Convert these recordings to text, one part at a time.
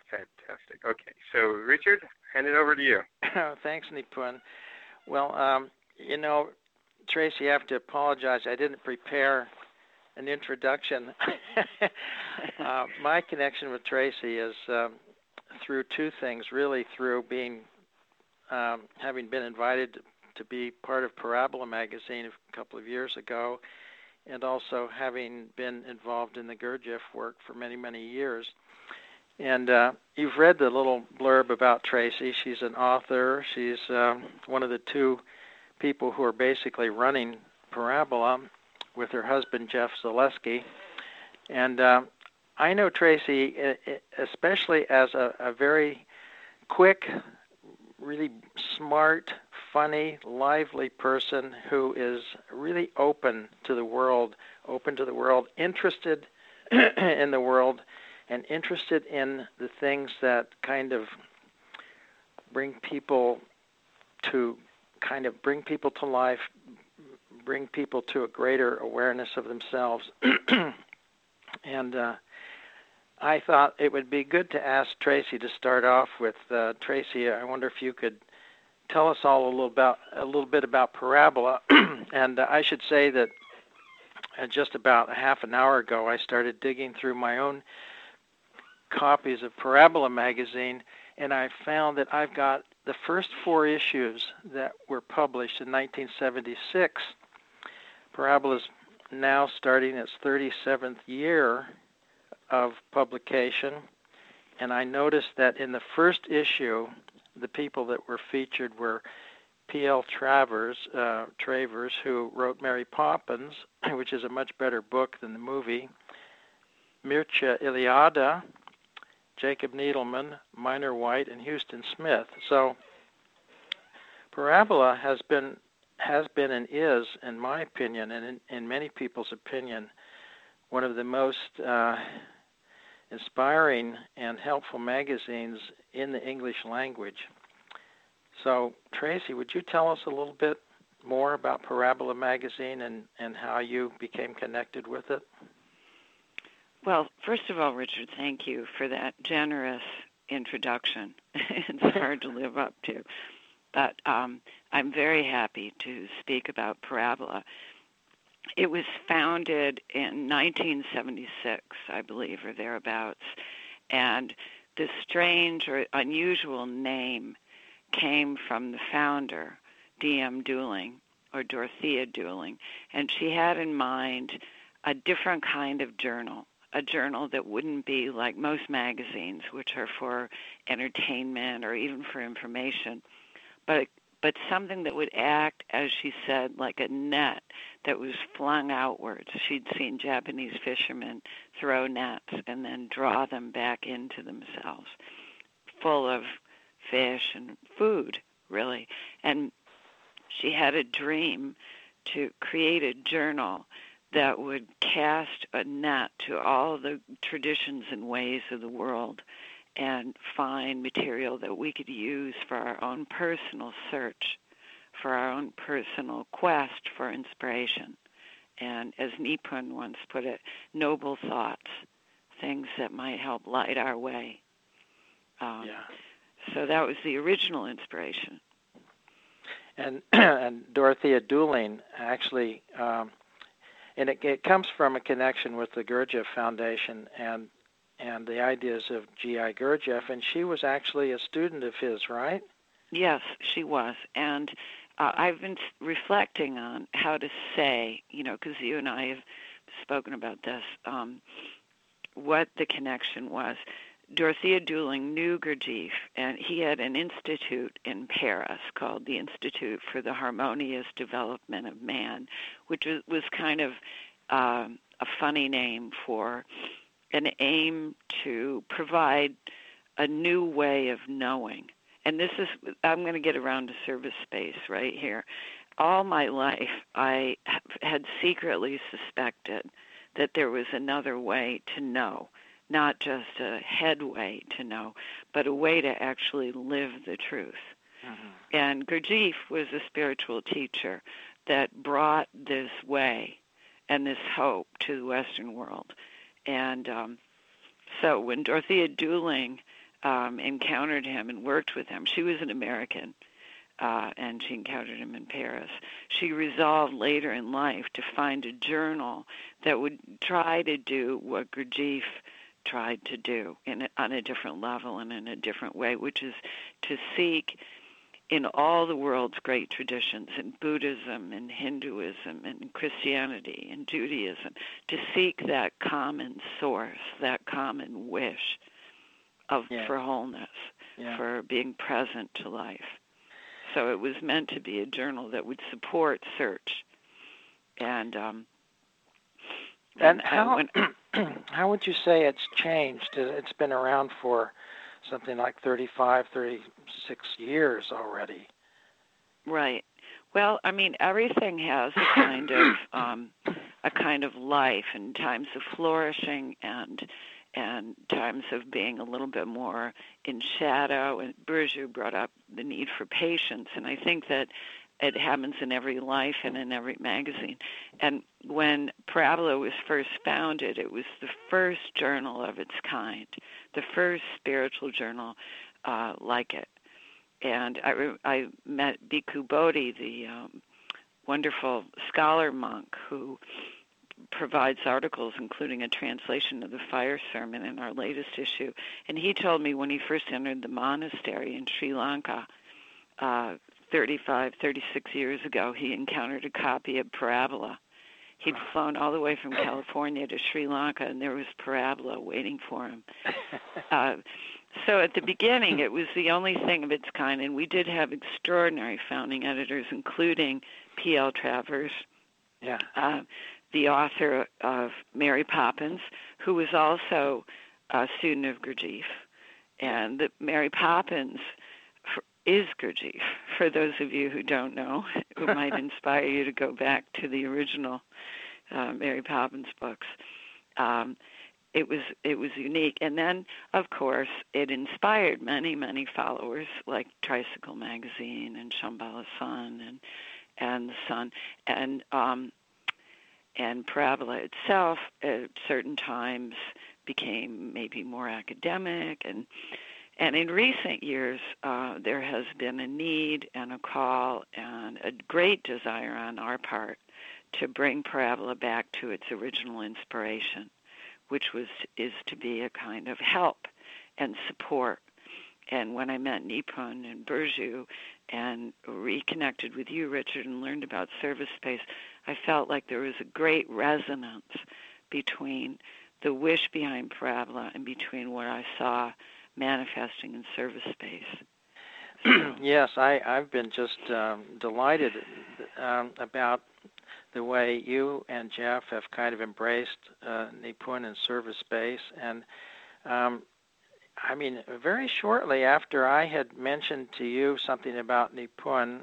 Fantastic. Okay, so Richard, hand it over to you. Thanks, Nipun. Well, Tracy, I have to apologize. I didn't prepare an introduction. My connection with Tracy is through two things, really through having been invited to be part of Parabola magazine a couple of years ago, and also having been involved in the Gurdjieff work for many, many years. And you've read the little blurb about Tracy. She's an author. She's one of the two people who are basically running Parabola with her husband, Jeff Zaleski. And I know Tracy especially as a very quick, really smart, funny, lively person who is really open to the world, interested in the world, and interested in the things that kind of bring people to life, bring people to a greater awareness of themselves. And I thought it would be good to ask Tracy to start off with. Tracy, I wonder if you could tell us all a little bit about Parabola. And I should say that just about a half an hour ago, I started digging through my own copies of Parabola magazine, and I found that I've got the first 4 issues that were published in 1976. Parabola is now starting its 37th year of publication, and I noticed that in the first issue, the people that were featured were P.L. Travers, who wrote Mary Poppins, which is a much better book than the movie, Mircea Eliade, Jacob Needleman, Minor White, and Houston Smith. So Parabola has been and is, in my opinion, and in many people's opinion, one of the most inspiring and helpful magazines in the English language. So, Tracy, would you tell us a little bit more about Parabola magazine and how you became connected with it? Well, first of all, Richard, thank you for that generous introduction. It's hard to live up to. But I'm very happy to speak about Parabola. It was founded in 1976, I believe, or thereabouts. And the strange or unusual name came from the founder, D.M. Dooling, or Dorothea Dooling. And she had in mind a different kind of journal, a journal that wouldn't be like most magazines, which are for entertainment or even for information, but something that would act, as she said, like a net that was flung outwards. She'd seen Japanese fishermen throw nets and then draw them back into themselves, full of fish and food, really. And she had a dream to create a journal that would cast a net to all the traditions and ways of the world and find material that we could use for our own personal search, for our own personal quest for inspiration. And as Nipun once put it, noble thoughts, things that might help light our way. So that was the original inspiration. And Dorothea Dooling actually, and it comes from a connection with the Gurdjieff Foundation and the ideas of G.I. Gurdjieff, and she was actually a student of his, right? Yes, she was. And I've been reflecting on how to say, because you and I have spoken about this, what the connection was. Dorothea Dooling knew Gurdjieff, and he had an institute in Paris called the Institute for the Harmonious Development of Man, which was kind of a funny name for an aim to provide a new way of knowing. And this is, I'm going to get around to service space right here. All my life, I had secretly suspected that there was another way to know, not just a head way to know, but a way to actually live the truth. Mm-hmm. And Gurdjieff was a spiritual teacher that brought this way and this hope to the Western world. And so when Dorothea Dooling encountered him and worked with him. She was an American, and she encountered him in Paris. She resolved later in life to find a journal that would try to do what Gurdjieff tried to do on a different level and in a different way, which is to seek in all the world's great traditions, in Buddhism and Hinduism and Christianity and Judaism, to seek that common source, that common wish for wholeness, for being present to life. So it was meant to be a journal that would support search. And how how would you say it's changed? It's been around for something like 35, 36 years already. Right. Well, I mean, everything has a kind of life, and times of flourishing and times of being a little bit more in shadow. And Bourdieu brought up the need for patience, and I think that it happens in every life and in every magazine. And when Parabola was first founded, it was the first journal of its kind, the first spiritual journal like it. And I met Bhikkhu Bodhi, the wonderful scholar monk who provides articles, including a translation of the Fire Sermon in our latest issue. And he told me when he first entered the monastery in Sri Lanka 36 years ago, he encountered a copy of Parabola. He'd flown all the way from California to Sri Lanka, and there was Parabola waiting for him. So at the beginning, it was the only thing of its kind, and we did have extraordinary founding editors, including P.L. Travers, the author of Mary Poppins, who was also a student of Gurdjieff. And Mary Poppins is Gurdjieff, for those of you who don't know, who might inspire you to go back to the original Mary Poppins books. It was unique. And then, of course, it inspired many, many followers, like Tricycle Magazine and Shambhala Sun and The Sun. And Parabola itself at certain times became maybe more academic. And in recent years, there has been a need and a call and a great desire on our part to bring Parabola back to its original inspiration, which is to be a kind of help and support. And when I met Nipun and Bourdieu and reconnected with you, Richard, and learned about service space, I felt like there was a great resonance between the wish behind Parabola and between what I saw manifesting in service space. So. Yes, I've been just delighted about the way you and Jeff have kind of embraced Nipun and service space. And I mean, very shortly after I had mentioned to you something about Nipun,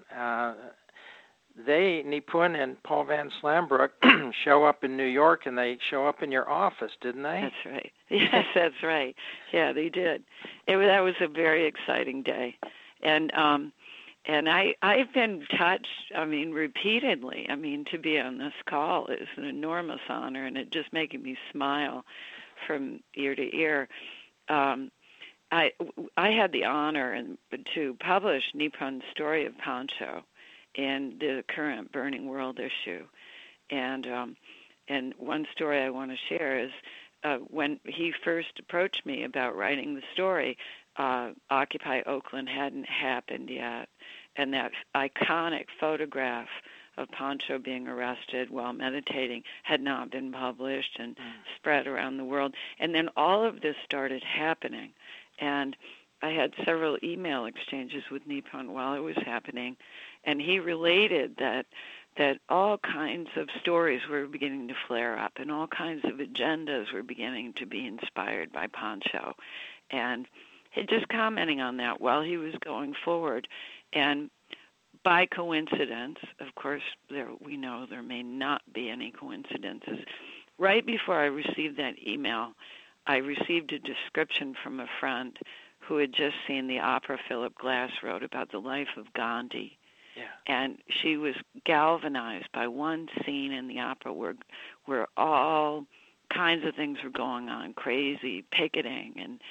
Nipun and Paul Van Slambrook show up in New York, and they show up in your office, didn't they? That's right. Yes, that's right. Yeah, they did. That was a very exciting day. And I've been touched, repeatedly. To be on this call is an enormous honor, and it just making me smile from ear to ear. I had the honor to publish Nipun's story of Pancho in the current Burning World issue. And one story I want to share is when he first approached me about writing the story, Occupy Oakland hadn't happened yet. And that iconic photograph of Pancho being arrested while meditating had not been published and spread around the world. And then all of this started happening. And I had several email exchanges with Nipun while it was happening, and he related that all kinds of stories were beginning to flare up and all kinds of agendas were beginning to be inspired by Pancho. And just commenting on that while he was going forward. And by coincidence, of course, we know there may not be any coincidences. Right before I received that email, I received a description from a friend who had just seen the opera Philip Glass wrote about the life of Gandhi. Yeah. And she was galvanized by one scene in the opera where all kinds of things were going on, crazy picketing and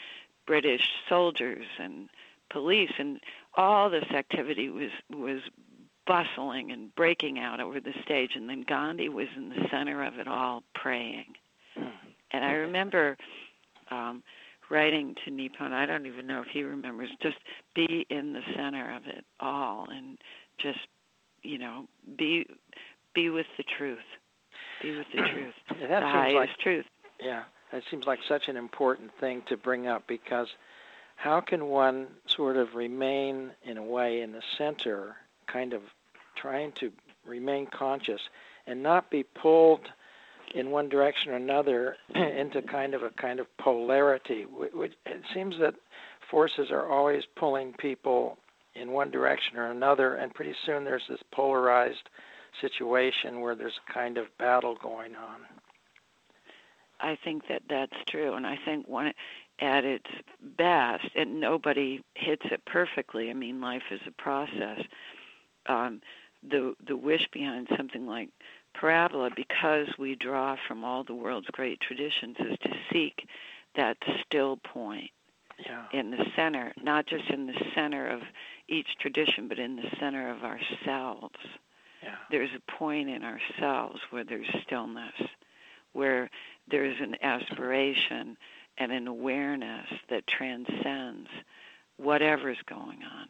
British soldiers and police, and all this activity was bustling and breaking out over the stage, and then Gandhi was in the center of it all, praying. And I remember writing to Nippon, I don't even know if he remembers, just be in the center of it all, and just, be with the truth. Be with the truth. That the highest truth. Yeah, that seems like such an important thing to bring up, because how can one sort of remain, in a way, in the center, kind of trying to remain conscious and not be pulled in one direction or another into kind of polarity? It seems that forces are always pulling people in one direction or another, and pretty soon there's this polarized situation where there's a kind of battle going on. I think that that's true, and I think at its best, and nobody hits it perfectly. I mean, life is a process. The wish behind something like Parabola, because we draw from all the world's great traditions, is to seek that still point in the center, not just in the center of each tradition, but in the center of ourselves. Yeah. There's a point in ourselves where there's stillness, where there's an aspiration and an awareness that transcends whatever's going on.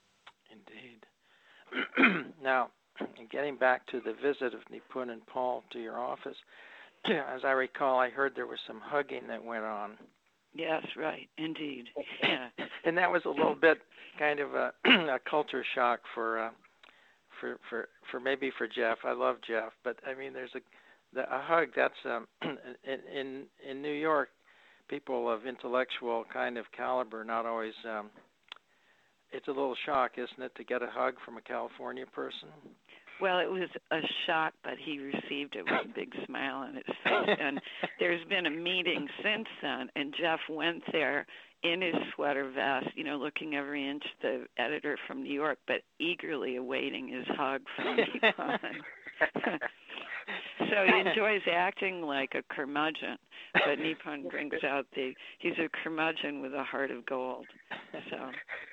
Indeed. Now, getting back to the visit of Nipun and Paul to your office, as I recall, I heard there was some hugging that went on. Yes, right, indeed. Yeah. And that was a little bit kind of a culture shock for maybe for Jeff. I love Jeff, but I mean, there's a hug. That's in New York, people of intellectual kind of caliber not always. It's a little shock, isn't it, to get a hug from a California person? Well, it was a shock, but he received it with a big smile on his face. And there's been a meeting since then, and Jeff went there in his sweater vest, looking every inch the editor from New York, but eagerly awaiting his hug from Nippon. So he enjoys acting like a curmudgeon, but Nippon brings out he's a curmudgeon with a heart of gold. So.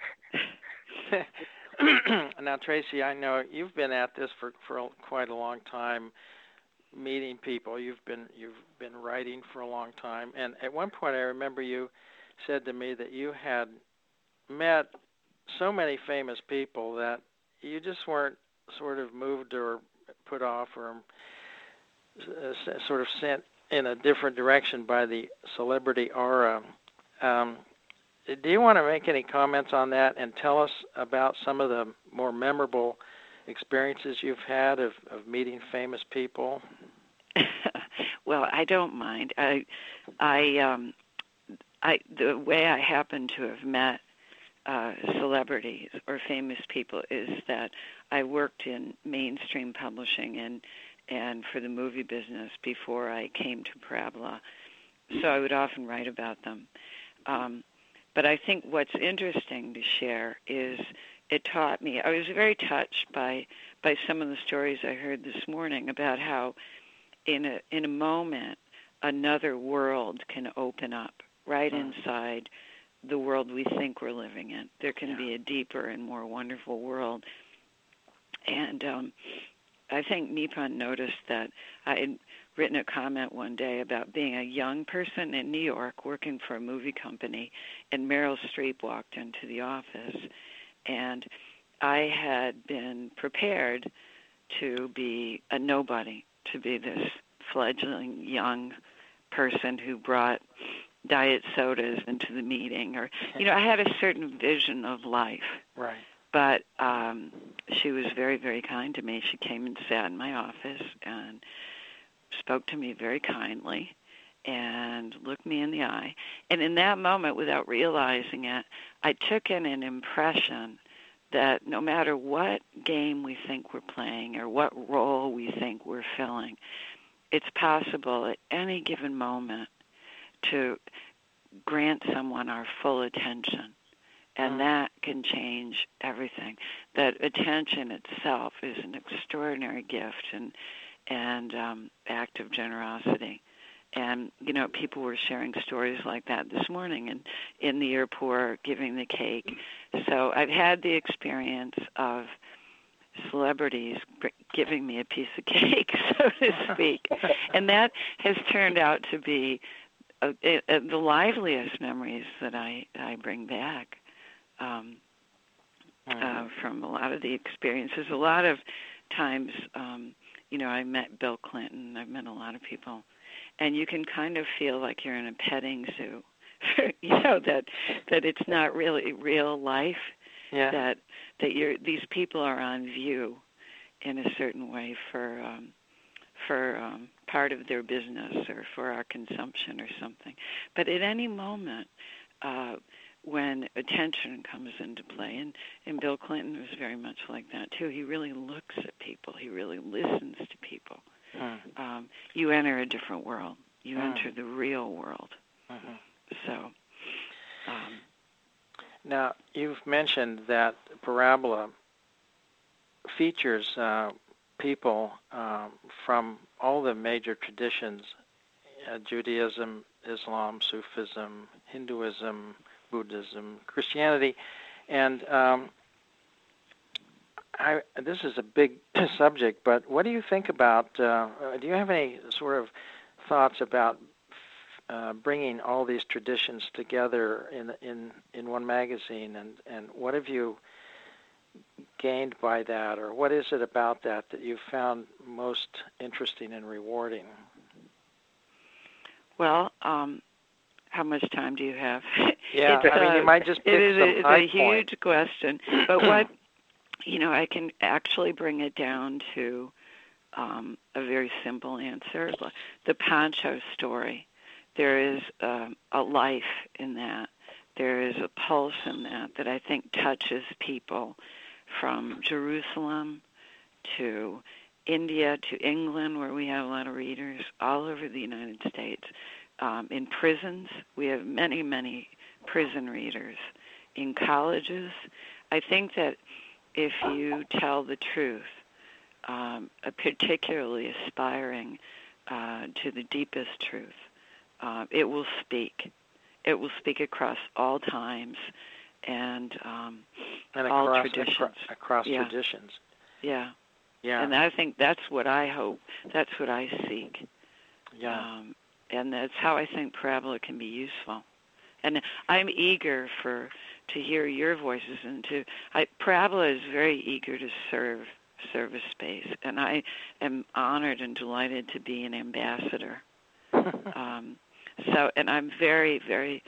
Now, Tracy, I know you've been at this for quite a long time, meeting people. You've been writing for a long time, and at one point I remember you said to me that you had met so many famous people that you just weren't sort of moved or put off or sort of sent in a different direction by the celebrity aura. Do you want to make any comments on that and tell us about some of the more memorable experiences you've had of meeting famous people? Well, I don't mind. The way I happen to have met celebrities or famous people is that I worked in mainstream publishing and for the movie business before I came to Parabola, so I would often write about them. But I think what's interesting to share is it taught me, I was very touched by some of the stories I heard this morning about how in a moment another world can open up right inside the world we think we're living in. There can be a deeper and more wonderful world. And I think Nippon noticed that I had written a comment one day about being a young person in New York working for a movie company, and Meryl Streep walked into the office, and I had been prepared to be a nobody, to be this fledgling young person who brought diet sodas into the meeting, or I had a certain vision of life. Right. But she was very, very kind to me. She came and sat in my office and spoke to me very kindly and looked me in the eye. And in that moment, without realizing it, I took in an impression that no matter what game we think we're playing or what role we think we're filling, it's possible at any given moment to grant someone our full attention. And that can change everything. That attention itself is an extraordinary gift and act of generosity. And, people were sharing stories like that this morning and in the airport giving the cake. So I've had the experience of celebrities giving me a piece of cake, so to speak. And that has turned out to be the liveliest memories that I bring back from a lot of the experiences. A lot of times, I met Bill Clinton. I've met a lot of people. And you can kind of feel like you're in a petting zoo, that it's not really real life. Yeah. That these people are on view in a certain way for part of their business or for our consumption or something. But at any moment, when attention comes into play, and Bill Clinton was very much like that too. He really looks at people. He really listens to people. You enter a different world. You enter the real world. So. Now, you've mentioned that Parabola features people from all the major traditions, Judaism, Islam, Sufism, Hinduism, Buddhism, Christianity, and this is a big subject, but what do you think about, do you have any sort of thoughts about bringing all these traditions together in one magazine, and what have you gained by that, or what is it about that you found most interesting and rewarding? Well, how much time do you have? Yeah, you might just pick it's some high a huge question, but what I can actually bring it down to a very simple answer. The Pancho story. There is a life in that. There is a pulse in that I think touches people from Jerusalem to India to England, where we have a lot of readers, all over the United States. In prisons, we have many, many prison readers. In colleges, I think that if you tell the truth, particularly aspiring to the deepest truth, it will speak. It will speak across all times and all traditions. Across traditions. Yeah. Yeah. And I think that's what I hope. That's what I seek. Yeah. And that's how I think Parabola can be useful. And I'm eager to hear your voices, and Parabola is very eager to serve service space, and I am honored and delighted to be an ambassador. And I'm very, very,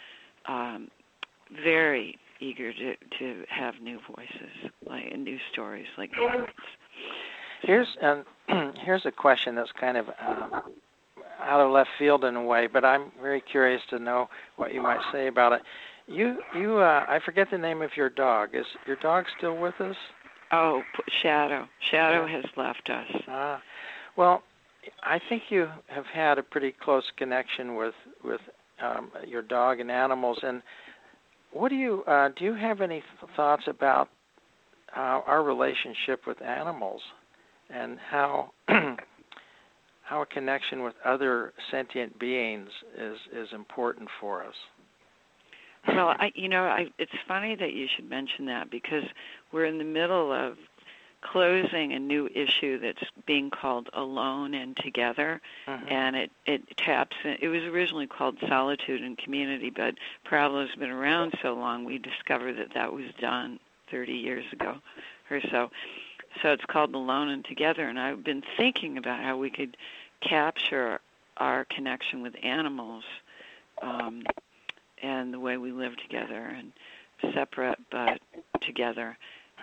very eager to have new voices, like new stories, like this. Here's a question that's kind of out of left field in a way, but I'm very curious to know what you might say about it. I forget the name of your dog. Is your dog still with us? Oh, Shadow. Shadow has left us. Well, I think you have had a pretty close connection with your dog and animals. And what do you have any thoughts about our relationship with animals and how a connection with other sentient beings is important for us? Well, it's funny that you should mention that, because we're in the middle of closing a new issue that's being called Alone and Together, and it taps in. It was originally called Solitude and Community, but Parabola's been around so long, we discovered that was done 30 years ago or so. So it's called Alone and Together, and I've been thinking about how we could capture our connection with animals and the way we live together, and separate but together.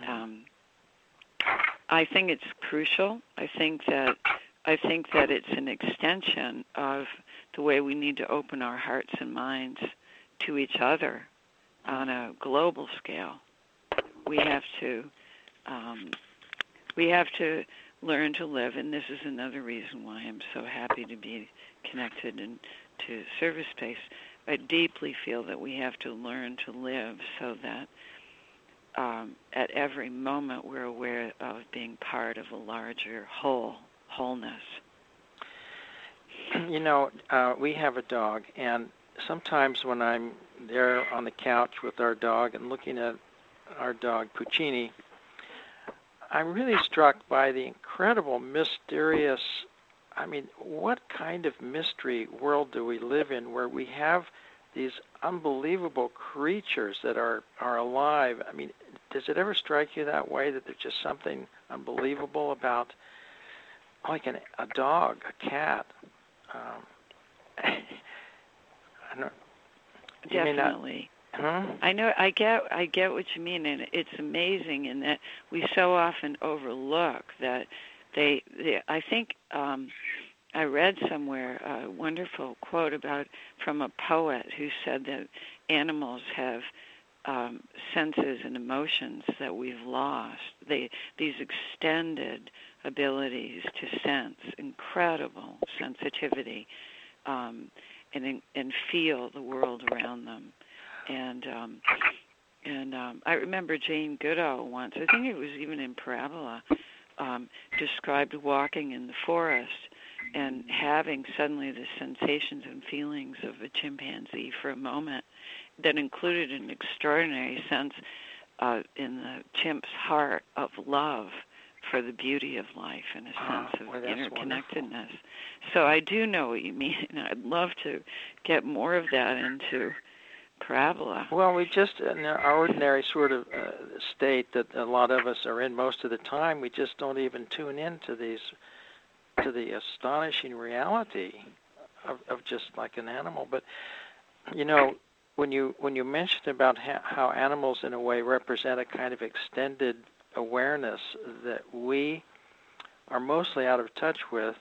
I think it's crucial. I think that it's an extension of the way we need to open our hearts and minds to each other on a global scale. We have to learn to live, and this is another reason why I'm so happy to be connected to Service Space. I deeply feel that we have to learn to live so that at every moment we're aware of being part of a larger wholeness. We have a dog, and sometimes when I'm there on the couch with our dog and looking at our dog, Puccini, I'm really struck by the incredible, mysterious, what kind of mystery world do we live in where we have these unbelievable creatures that are alive? Does it ever strike you that way, that there's just something unbelievable about, like a dog, a cat? I don't, Definitely. Huh? I know. I get what you mean, and it's amazing in that we so often overlook that they I think I read somewhere a wonderful quote from a poet who said that animals have senses and emotions that we've lost. These extended abilities to sense, incredible sensitivity, and feel the world around them. And I remember Jane Goodall once, I think it was even in Parabola, described walking in the forest and having suddenly the sensations and feelings of a chimpanzee for a moment that included an extraordinary sense in the chimp's heart of love for the beauty of life and a sense of interconnectedness. Wonderful. So I do know what you mean, and I'd love to get more of that into Parabola. Well, we just, in our ordinary sort of state that a lot of us are in most of the time, we just don't even tune into the astonishing reality of just like an animal. But, when you mentioned about how animals in a way represent a kind of extended awareness that we are mostly out of touch with,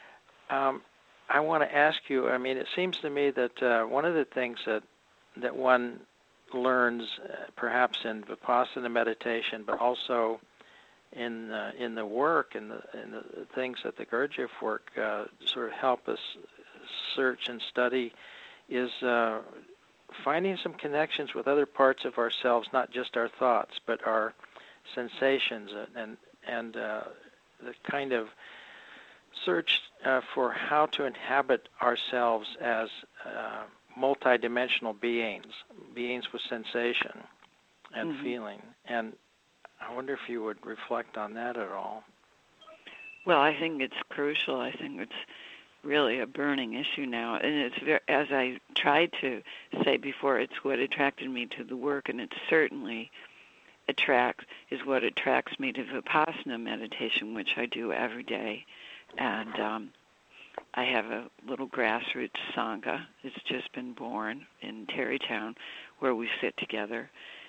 I want to ask you, it seems to me that one of the things that one learns perhaps in Vipassana meditation, but also in the work and the things that the Gurdjieff work sort of help us search and study, is finding some connections with other parts of ourselves, not just our thoughts, but our sensations, and the kind of search for how to inhabit ourselves as multidimensional beings with sensation and feeling. And I wonder if you would reflect on that at all. Well, I think it's crucial. I think it's really a burning issue now, and it's as I tried to say before, it's what attracted me to the work, and it certainly is what attracts me to Vipassana meditation, which I do every day. And I have a little grassroots sangha. It's just been born in Tarrytown, where we sit together.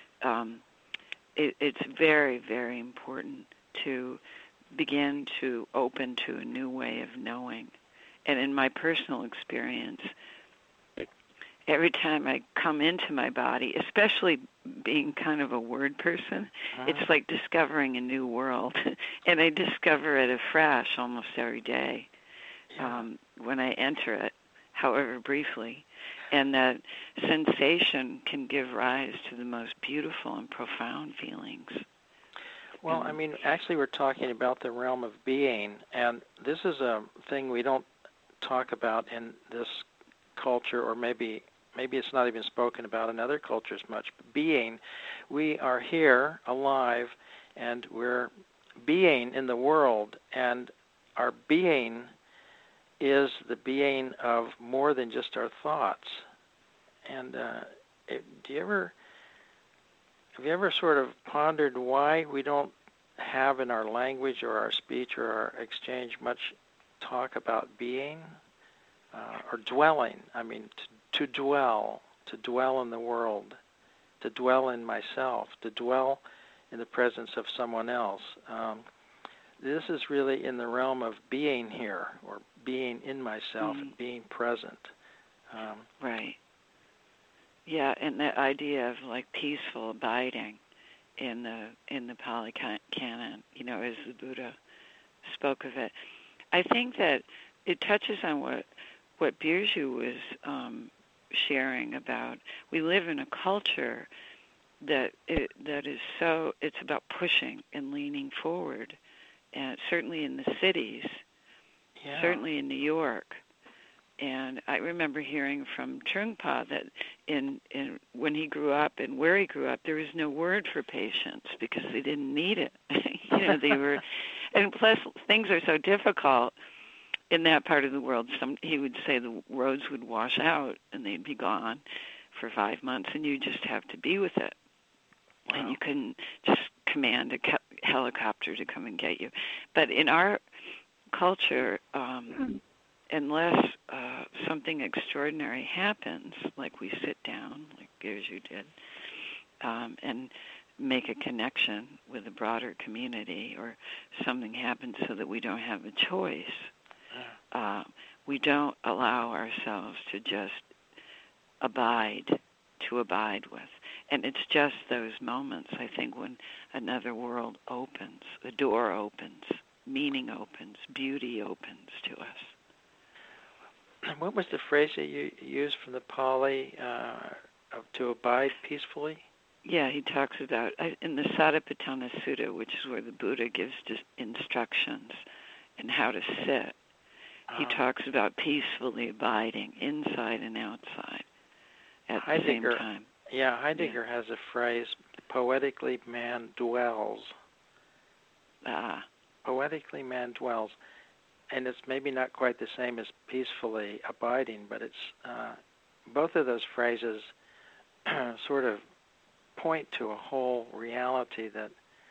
It's very, very important to begin to open to a new way of knowing. And in my personal experience, every time I come into my body, especially being kind of a word person, it's like discovering a new world. And I discover it afresh almost every day when I enter it, however briefly. And that sensation can give rise to the most beautiful and profound feelings. Well, actually we're talking about the realm of being, and this is a thing we don't talk about in this culture, or maybe it's not even spoken about in other cultures much. But being, we are here alive, and we're being in the world, and our being is the being of more than just our thoughts. And have you ever sort of pondered why we don't have in our language or our speech or our exchange much talk about being or dwelling? To dwell in the world, to dwell in myself, to dwell in the presence of someone else. This is really in the realm of being here, or being in myself, and being present. Right. Yeah, and that idea of like peaceful abiding in the Pali Canon, as the Buddha spoke of it. I think that it touches on what Birju was sharing about. We live in a culture that is so, it's about pushing and leaning forward, and certainly in the cities, certainly in New York, And I remember hearing from Trungpa that in when he grew up and where he grew up, there was no word for patience because they didn't need it. They were, and plus things are so difficult in that part of the world. He would say the roads would wash out and they'd be gone for 5 months, and you just have to be with it. Wow. And you couldn't just command a helicopter to come and get you. But in our culture, unless something extraordinary happens, like we sit down, like as you did, and make a connection with a broader community, or something happens so that we don't have a choice, we don't allow ourselves to just abide with. And it's just those moments, I think, when another world opens, a door opens, meaning opens, beauty opens to us. What was the phrase that you used from the Pali, to abide peacefully? Yeah, he talks about, in the Satipatthana Sutta, which is where the Buddha gives instructions in how to sit, he talks about peacefully abiding inside and outside at the same time. Yeah, Heidegger has a phrase, poetically man dwells. Poetically man dwells. And it's maybe not quite the same as peacefully abiding, but it's both of those phrases sort of point to a whole reality that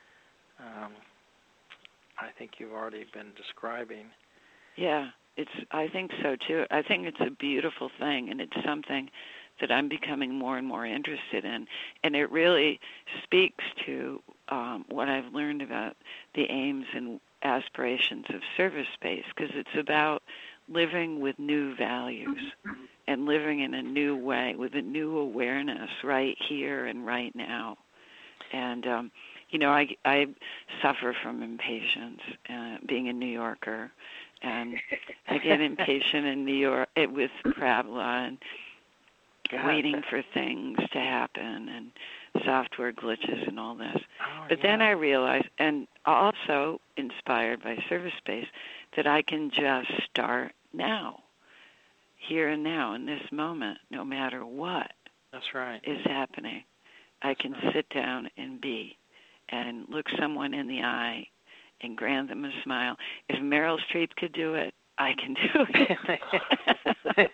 I think you've already been describing. Yeah, I think so too. I think it's a beautiful thing, and it's something that I'm becoming more and more interested in. And it really speaks to what I've learned about the aims and aspirations of service space, because it's about living with new values and living in a new way with a new awareness right here and right now. And I suffer from impatience, being a New Yorker, and I get impatient in New York with parabola and waiting for things to happen and software glitches and all this. Then I realized, and also inspired by service space, that I can just start now, here and now, in this moment, no matter what is happening. I can sit down and be, and look someone in the eye and grant them a smile. If Meryl Streep could do it, I can do it.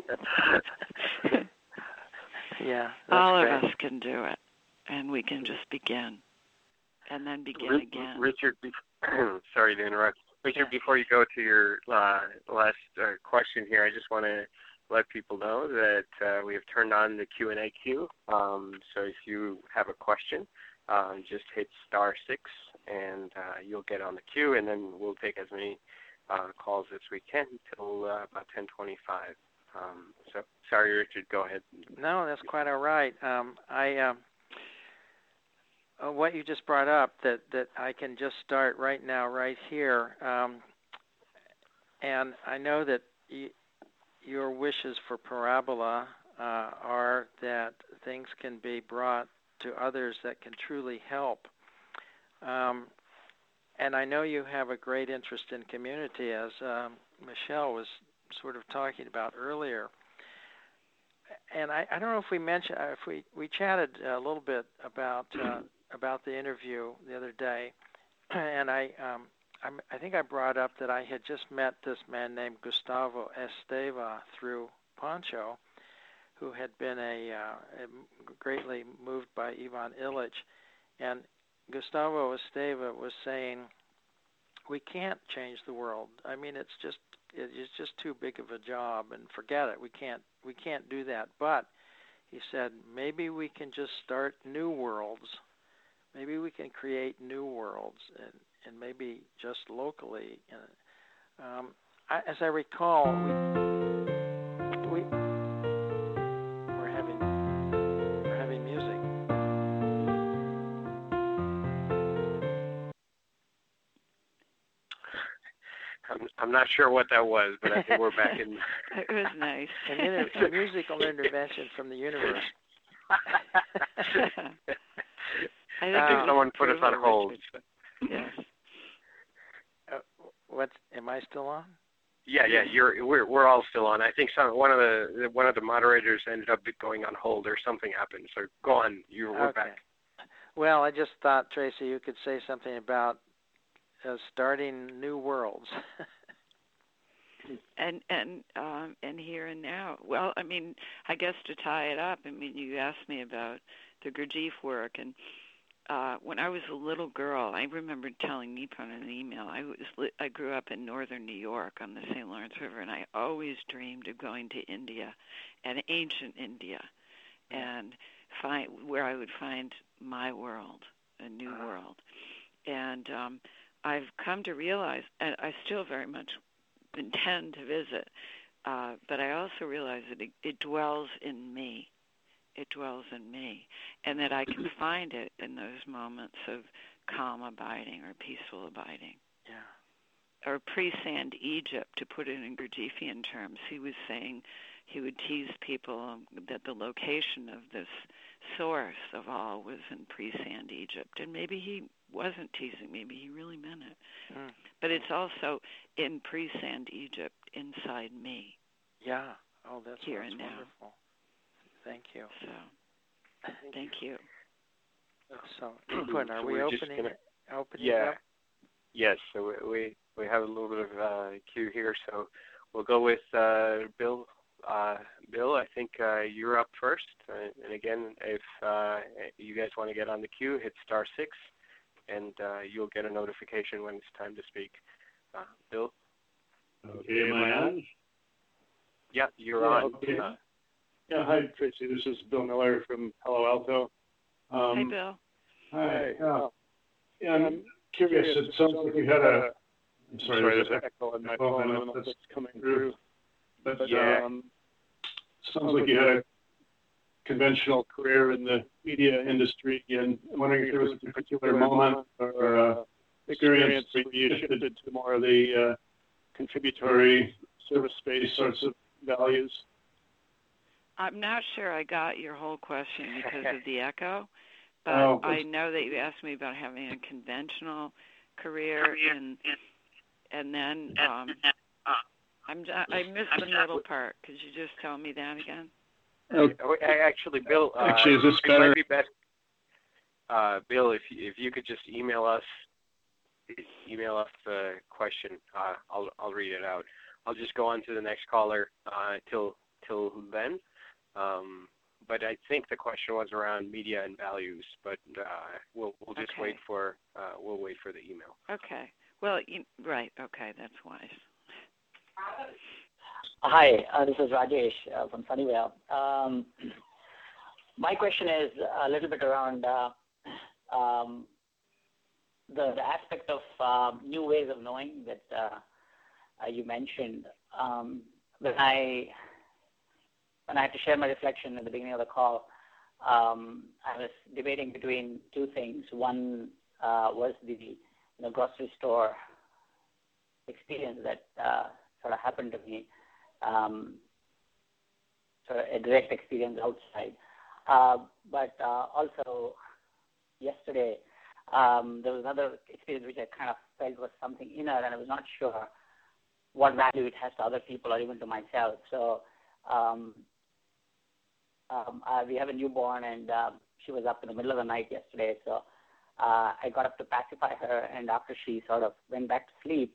Yeah, all great. of us can do it, and we can just begin, and then begin again. Richard, sorry to interrupt. Richard, before you go to your last question here, I just want to let people know that we have turned on the Q&A queue. So if you have a question, just hit *6, and you'll get on the queue, and then we'll take as many calls as we can till about 10:25. So sorry, Richard, go ahead. No, that's quite all right. What you just brought up, that I can just start right now, right here, and I know that your wishes for Parabola are that things can be brought to others that can truly help. And I know you have a great interest in community, as Michelle was sort of talking about earlier. And I don't know if we mentioned, if we chatted a little bit about the interview the other day, and I think I brought up that I had just met this man named Gustavo Esteva through Pancho, who had been greatly moved by Ivan Illich, and Gustavo Esteva was saying, we can't change the world. I mean, it's just too big of a job, and forget it. We can't do that. But he said, maybe we can just start new worlds. Maybe we can create new worlds, and maybe just locally. As I recall, we're having music. I'm not sure what that was, but I think we're back in. It was nice. A musical intervention from the universe. I think someone put us on hold. Yes. Am I still on? Yeah. We're all still on. I think one of the moderators ended up going on hold or something happened. So go on. We're Okay. back. Well, I just thought, Tracy, you could say something about starting new worlds. And here and now. Well, I mean, I guess to tie it up, I mean, you asked me about the Gurdjieff work, and when I was a little girl, I remember telling Nippon in an email. I grew up in northern New York on the St. Lawrence River, and I always dreamed of going to India, and ancient India, and where I would find my world, a new world. And I've come to realize, and I still very much intend to visit, but I also realize that it dwells in me. It dwells in me, and that I can find it in those moments of calm abiding or peaceful abiding. Yeah. Or pre-sand Egypt, to put it in Gurdjieffian terms. He was saying he would tease people that the location of this source of all was in pre-sand Egypt, and maybe he wasn't teasing, maybe he really meant it. But it's also in pre-sand Egypt inside me. Yeah. Oh, that's here and wonderful. Now. Thank you. So, thank you. So, Nippon, are we opening it up? Yes. So we have a little bit of queue here. So we'll go with Bill. Bill, I think you're up first. And again, if you guys want to get on the queue, hit *6, and you'll get a notification when it's time to speak. Bill? Okay, am I on? Yeah, you're on. Okay. Hi, Tracy. This is Bill Miller from Palo Alto. Hi, Bill. Hi. I'm curious. It sounds like you had a... I'm sorry, there's an echo on my phone. I don't know if it's coming through. But sounds like you had a conventional career in the media industry, and I'm wondering if there was a particular moment or experience where you shifted to more of the contributory service-based sorts of values. I'm not sure I got your whole question because of the echo, but I know that you asked me about having a conventional career, and then I missed the middle part. Could you just tell me that again? Actually, Bill, is this better? It might be best, Bill, if you could just email us the question. I'll read it out. I'll just go on to the next caller till then. But I think the question was around media and values. But we'll just wait for the email. Okay. Well, right. Okay, that's wise. Hi, this is Rajesh from Sunnyvale. My question is a little bit around the aspect of new ways of knowing that you mentioned. When I had to share my reflection at the beginning of the call, I was debating between two things. One was the grocery store experience that sort of happened to me, sort of a direct experience outside. But also yesterday, there was another experience which I kind of felt was something inner, and I was not sure what value it has to other people or even to myself. So we have a newborn, and she was up in the middle of the night yesterday. So I got up to pacify her, and after she sort of went back to sleep,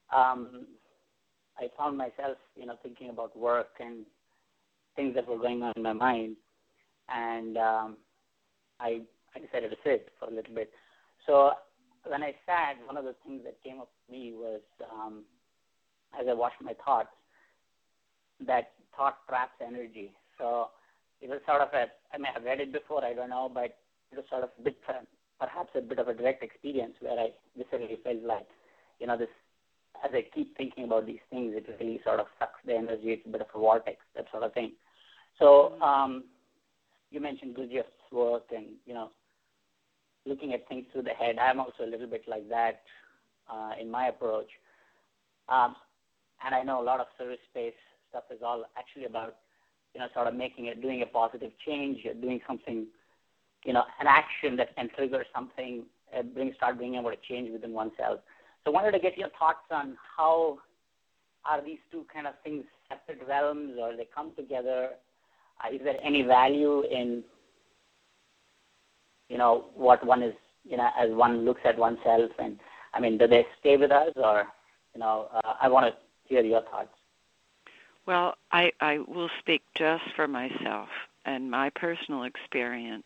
I found myself, thinking about work and things that were going on in my mind, and I decided to sit for a little bit. So when I sat, one of the things that came up to me was, as I watched my thoughts, that thought traps energy. So it was sort of I may have read it before, I don't know, but it was sort of perhaps a bit of a direct experience where I viscerally felt like, this, as I keep thinking about these things, it really sort of sucks the energy. It's a bit of a vortex, that sort of thing. So you mentioned Gurdjieff's work and, looking at things through the head. I'm also a little bit like that in my approach. And I know a lot of service-based stuff is all actually about, sort of doing a positive change, doing something, an action that can trigger something, start bringing about a change within oneself. So I wanted to get your thoughts on how are these two kind of things separate realms, or they come together? Is there any value in, what one is, as one looks at oneself? And, do they stay with us, or, I want to hear your thoughts. Well, I will speak just for myself and my personal experience.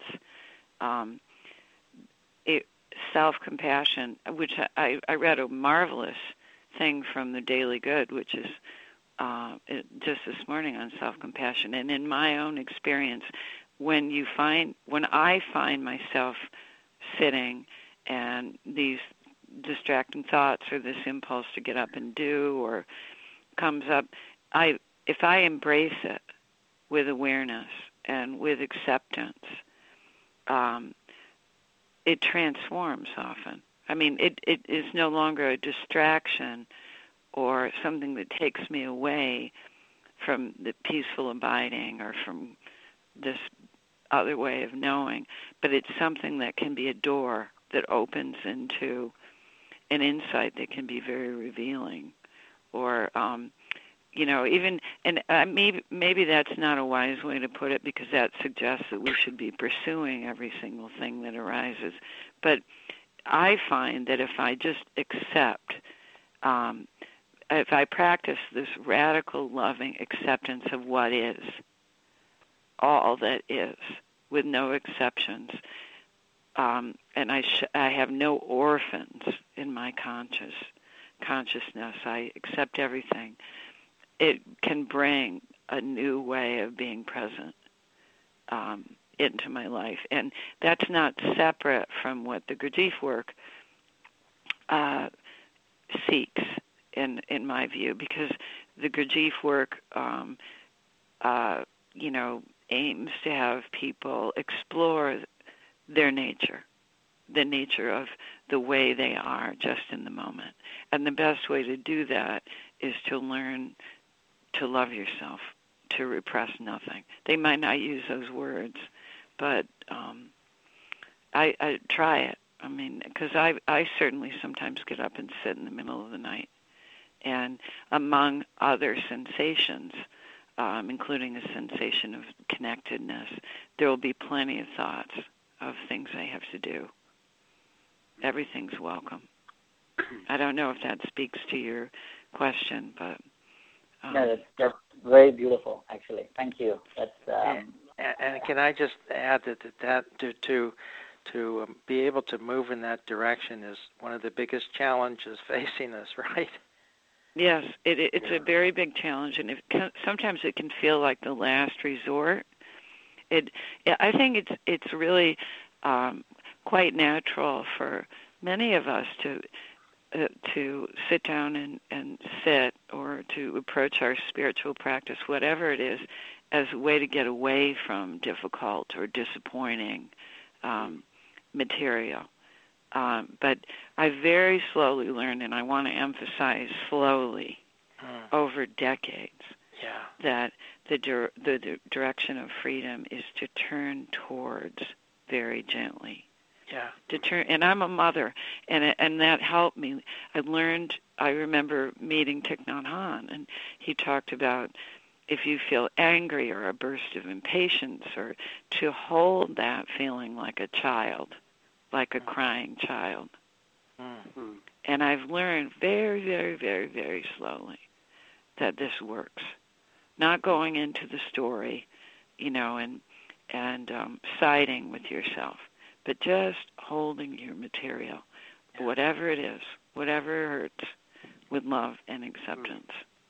Self-compassion, which I read a marvelous thing from the Daily Good, which is just this morning on self-compassion. And in my own experience, when I find myself sitting and these distracting thoughts or this impulse to get up and do or comes up, if I embrace it with awareness and with acceptance, it transforms often. It is no longer a distraction or something that takes me away from the peaceful abiding or from this other way of knowing, but it's something that can be a door that opens into an insight that can be very revealing, or even, and maybe that's not a wise way to put it, because that suggests that we should be pursuing every single thing that arises. But I find that if I just accept, if I practice this radical loving acceptance of what is, all that is, with no exceptions, and I have no orphans in my consciousness, I accept everything, it can bring a new way of being present into my life. And that's not separate from what the Gurdjieff work seeks, in my view, because the Gurdjieff work, aims to have people explore their nature, the nature of the way they are just in the moment. And the best way to do that is to learn to love yourself, to repress nothing. They might not use those words, but I try it. Because I certainly sometimes get up and sit in the middle of the night. And among other sensations, including a sensation of connectedness, there will be plenty of thoughts of things I have to do. Everything's welcome. I don't know if that speaks to your question, but... No, that's very beautiful, actually. Thank you. That's and can I just add that to be able to move in that direction is one of the biggest challenges facing us, right? Yes, it's a very big challenge, and sometimes it can feel like the last resort. I think it's really quite natural for many of us to sit down and sit, or to approach our spiritual practice, whatever it is, as a way to get away from difficult or disappointing material. But I very slowly learned, and I want to emphasize slowly, over decades, that the direction of freedom is to turn towards very gently. Yeah. To turn, and I'm a mother, and that helped me. I remember meeting Thich Nhat Hanh, and he talked about if you feel angry or a burst of impatience, or to hold that feeling like a child, like a crying child. Mm-hmm. And I've learned very, very, very, very slowly that this works. Not going into the story, and siding with yourself, but just holding your material, whatever it is, whatever hurts, with love and acceptance.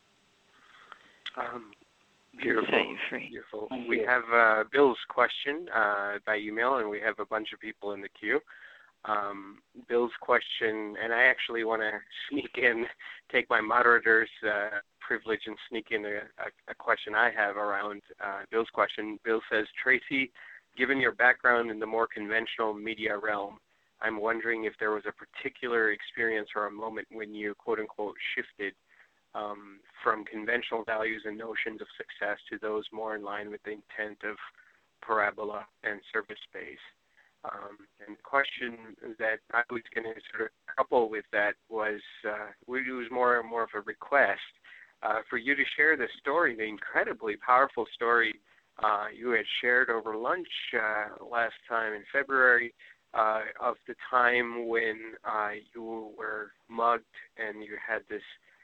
Beautiful. Set you free. Beautiful. We have Bill's question by email, and we have a bunch of people in the queue. Bill's question, and I actually want to take my moderator's privilege and sneak in a question I have around Bill's question. Bill says, Tracy, given your background in the more conventional media realm, I'm wondering if there was a particular experience or a moment when you, quote-unquote, shifted from conventional values and notions of success to those more in line with the intent of parabola and service space. And the question that I was going to sort of couple with that was, it was more and more of a request. for you to share the story, the incredibly powerful story you had shared over lunch last time in February of the time when you were mugged and you had this,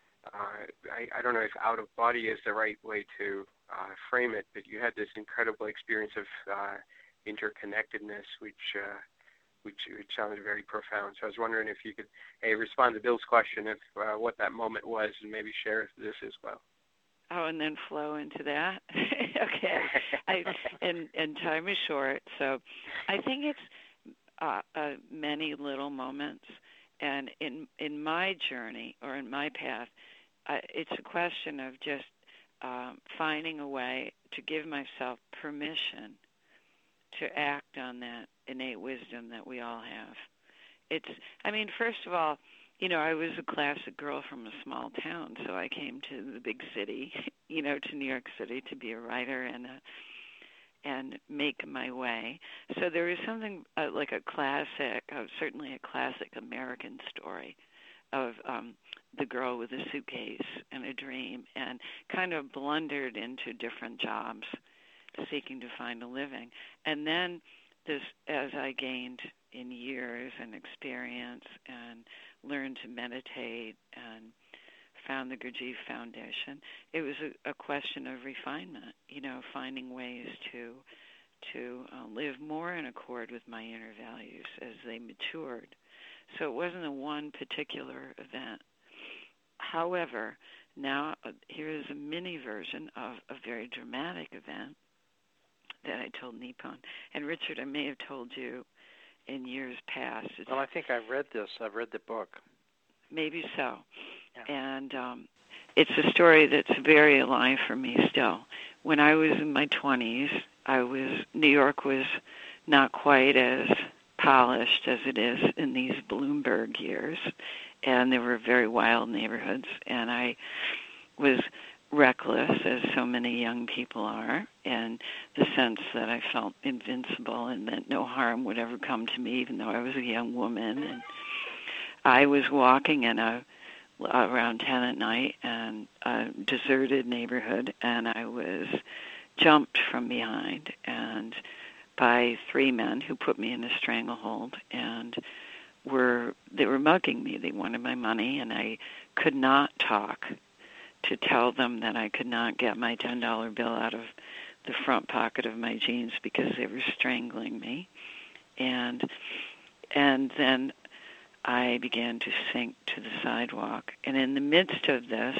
I don't know if out of body is the right way to frame it, but you had this incredible experience of interconnectedness, which sounded very profound. So I was wondering if you could respond to Bill's question of what that moment was, and maybe share this as well. Oh, and then flow into that. Okay. And time is short, so I think it's many little moments. And in my journey or in my path, it's a question of just finding a way to give myself permission to act on that innate wisdom that we all have. First of all, I was a classic girl from a small town, so I came to the big city, to New York City to be a writer and make my way. So there is something like a classic, certainly a classic American story of the girl with a suitcase and a dream and kind of blundered into different jobs seeking to find a living. And then as I gained in years and experience and learned to meditate and found the Gurdjieff Foundation, it was a question of refinement, finding ways to live more in accord with my inner values as they matured. So it wasn't a one particular event. However, now here is a mini version of a very dramatic event that I told Nipon. And Richard, I may have told you in years past. Well, I think I've read this. I've read the book. Maybe so. Yeah. And it's a story that's very alive for me still. When I was in my 20s, New York was not quite as polished as it is in these Bloomberg years, and there were very wild neighborhoods, and I was reckless, as so many young people are, and the sense that I felt invincible and that no harm would ever come to me, even though I was a young woman. And I was walking in around 10 at night in a deserted neighborhood, and I was jumped from behind and by three men who put me in a stranglehold, and they were mugging me. They wanted my money, and I could not talk to tell them that I could not get my $10 bill out of the front pocket of my jeans because they were strangling me. And then I began to sink to the sidewalk. And in the midst of this,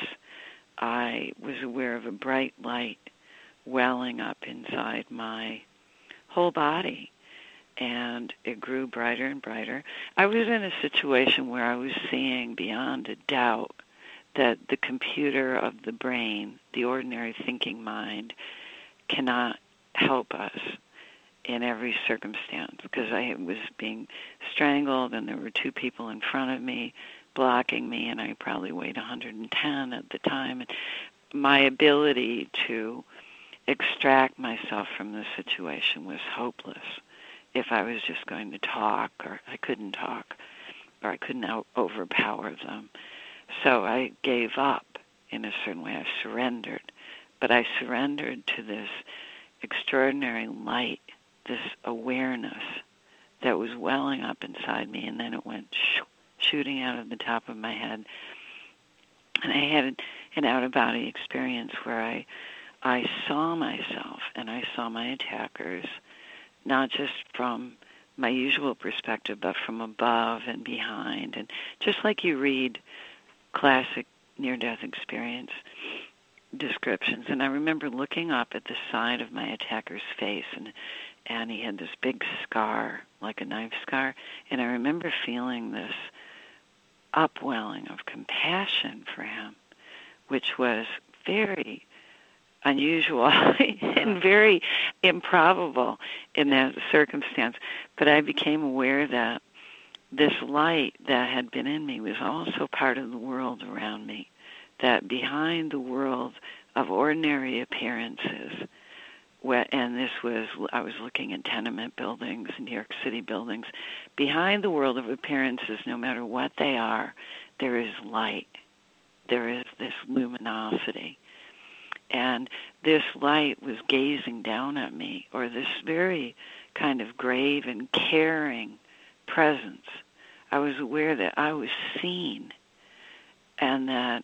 I was aware of a bright light welling up inside my whole body. And it grew brighter and brighter. I was in a situation where I was seeing beyond a doubt that the computer of the brain, the ordinary thinking mind, cannot help us in every circumstance, because I was being strangled and there were two people in front of me blocking me, and I probably weighed 110 at the time. And my ability to extract myself from the situation was hopeless if I was just going to talk, or I couldn't talk, or I couldn't overpower them. So I gave up in a certain way. I surrendered. But I surrendered to this extraordinary light, this awareness that was welling up inside me, and then it went shooting out of the top of my head. And I had an out-of-body experience where I saw myself and I saw my attackers, not just from my usual perspective, but from above and behind. And just like you read classic near-death experience descriptions. And I remember looking up at the side of my attacker's face, and he had this big scar, like a knife scar. And I remember feeling this upwelling of compassion for him, which was very unusual and very improbable in that circumstance. But I became aware that this light that had been in me was also part of the world around me, that behind the world of ordinary appearances, and I was looking at tenement buildings, New York City buildings, behind the world of appearances, no matter what they are, there is light. there is this luminosity. And this light was gazing down at me, or this very kind of grave and caring presence. I was aware that I was seen, and that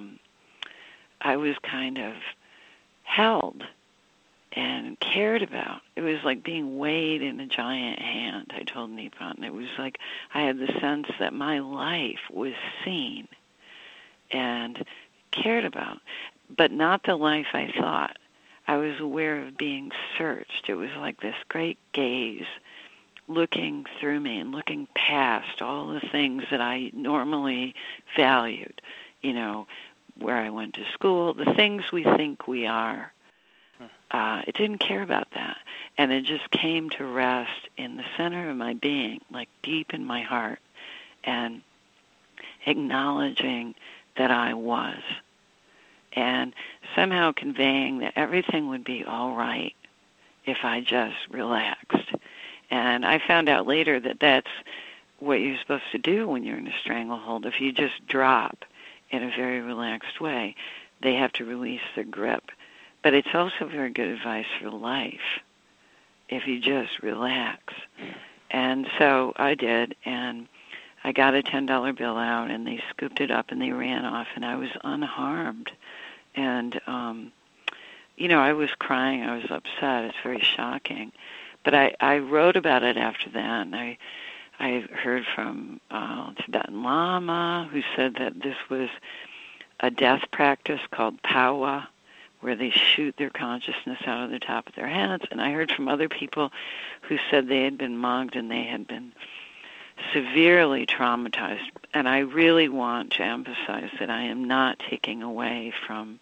I was kind of held and cared about. It was like being weighed in a giant hand, I told Nippon. It was like I had the sense that my life was seen and cared about, but not the life I thought. I was aware of being searched. It was like this great gaze looking through me and looking past all the things that I normally valued, you know, where I went to school, the things we think we are. It didn't care about that. And it just came to rest in the center of my being, like deep in my heart, and acknowledging that I was, and somehow conveying that everything would be all right if I just relaxed. And I found out later that that's what you're supposed to do when you're in a stranglehold. If you just drop in a very relaxed way, they have to release their grip. But it's also very good advice for life if you just relax. And so I did, and I got a $10 bill out, and they scooped it up, and they ran off, and I was unharmed. And, you know, I was crying. I was upset. It's very shocking. But I wrote about it after that, and I heard from Tibetan Lama, who said that this was a death practice called Pawa, where they shoot their consciousness out of the top of their heads. And I heard from other people who said they had been mugged and they had been severely traumatized. And I really want to emphasize that I am not taking away from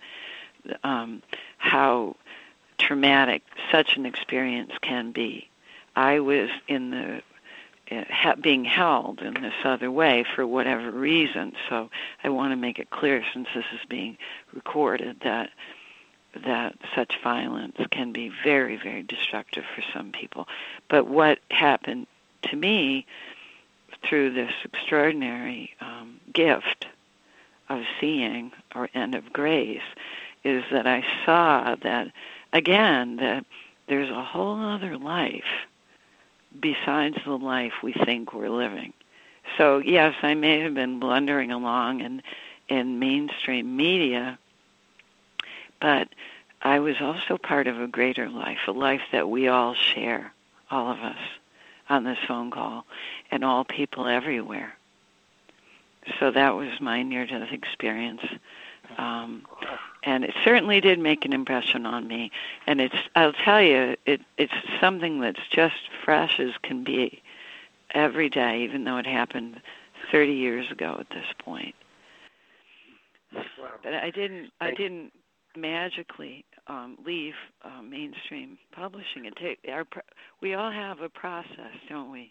how traumatic such an experience can be. I was in the being held in this other way for whatever reason. So I want to make it clear, since this is being recorded, that such violence can be very, very destructive for some people. But what happened to me through this extraordinary gift of seeing and of grace is that I saw that, again, that there's a whole other life besides the life we think we're living. So, yes, I may have been blundering along in mainstream media, but I was also part of a greater life, a life that we all share, all of us, on this phone call, and all people everywhere. So that was my near-death experience. And it certainly did make an impression on me. And I'll tell you, it's something that's just fresh as can be every day, even though it happened 30 years ago at this point. Wow. But I didn't magically leave mainstream publishing. We all have a process, don't we?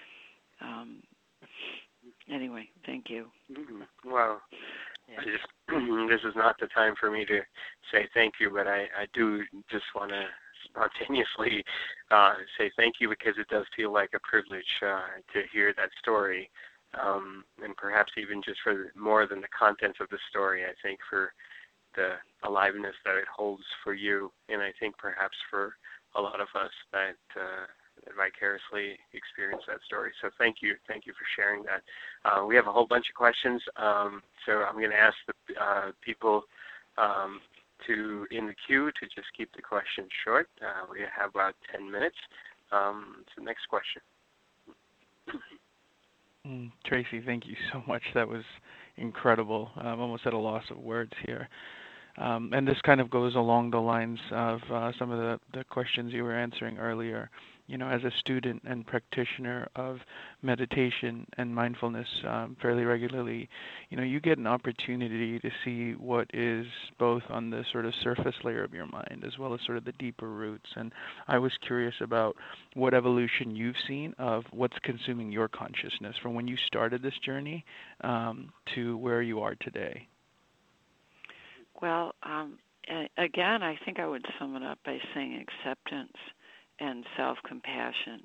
Anyway, thank you. Well, this is not the time for me to say thank you, but I do just want to spontaneously say thank you, because it does feel like a privilege to hear that story, and perhaps even just for more than the contents of the story. I think for the aliveness that it holds for you, and I think perhaps for a lot of us that vicariously experience that story. So thank you for sharing that. We have a whole bunch of questions, so I'm going to ask the people in the queue to just keep the questions short. We have about 10 minutes. So next question. Tracy, thank you so much. That was incredible. I'm almost at a loss of words here. And this kind of goes along the lines of some of the questions you were answering earlier. You know, as a student and practitioner of meditation and mindfulness fairly regularly, you know, you get an opportunity to see what is both on the sort of surface layer of your mind as well as sort of the deeper roots. And I was curious about what evolution you've seen of what's consuming your consciousness from when you started this journey to where you are today. Well, again, I think I would sum it up by saying acceptance and self-compassion.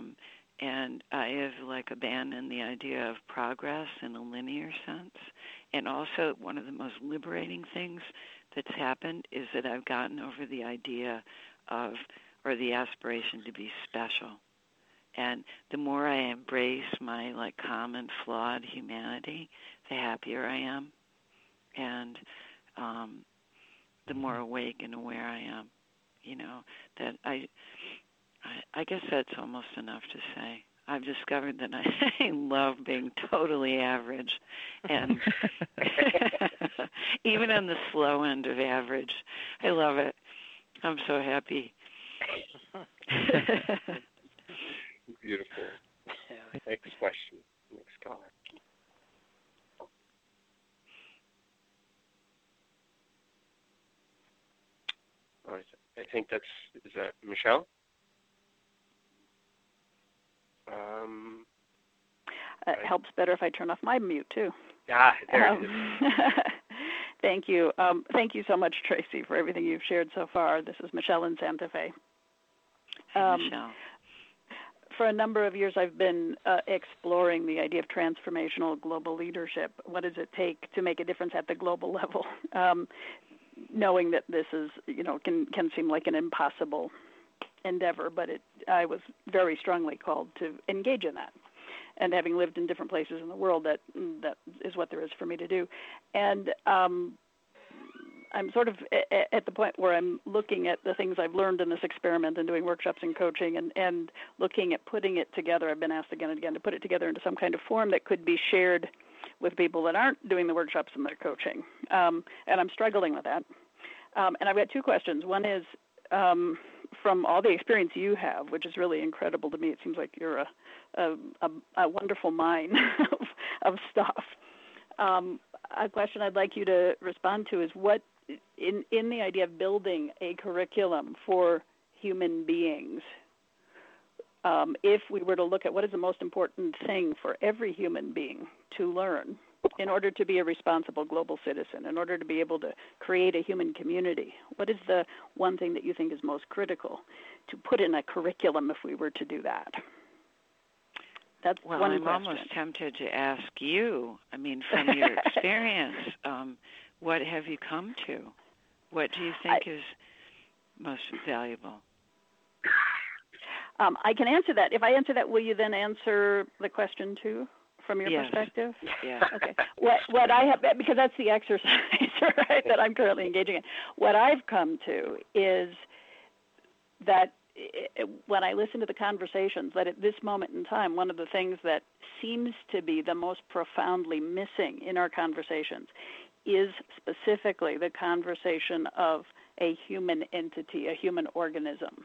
And I have abandoned the idea of progress in a linear sense And also, one of the most liberating things that's happened is that I've gotten over the idea of, or the aspiration to be special. And the more I embrace my common flawed humanity, the happier I am, and the more awake and aware I am. That I guess that's almost enough to say. I've discovered that I love being totally average, and even on the slow end of average, I love it. I'm so happy. Beautiful. Next question. Next caller. I think is that Michelle? It helps better if I turn off my mute, too. There it is. Thank you. Thank you so much, Tracy, for everything you've shared so far. This is Michelle in Santa Fe. Hey, Michelle. For a number of years, I've been exploring the idea of transformational global leadership. What does it take to make a difference at the global level? Knowing that this is, can seem like an impossible endeavor, but I was very strongly called to engage in that. And having lived in different places in the world, that is what there is for me to do. And I'm sort of at the point where I'm looking at the things I've learned in this experiment and doing workshops and coaching and looking at putting it together. I've been asked again and again to put it together into some kind of form that could be shared with people that aren't doing the workshops and their coaching. And I'm struggling with that. And I've got two questions. One is, from all the experience you have, which is really incredible to me, it seems like you're a wonderful mine of stuff. A question I'd like you to respond to is what, in the idea of building a curriculum for human beings, if we were to look at what is the most important thing for every human being to learn in order to be a responsible global citizen, in order to be able to create a human community, what is the one thing that you think is most critical to put in a curriculum if we were to do that? That's one question. I'm almost tempted to ask you, from your experience, what have you come to? What do you think is most valuable? I can answer that. If I answer that, will you then answer the question too? From your perspective? Yeah. Okay. What I have, because that's the exercise, right, that I'm currently engaging in. What I've come to is that when I listen to the conversations, that at this moment in time, one of the things that seems to be the most profoundly missing in our conversations is specifically the conversation of a human entity, a human organism.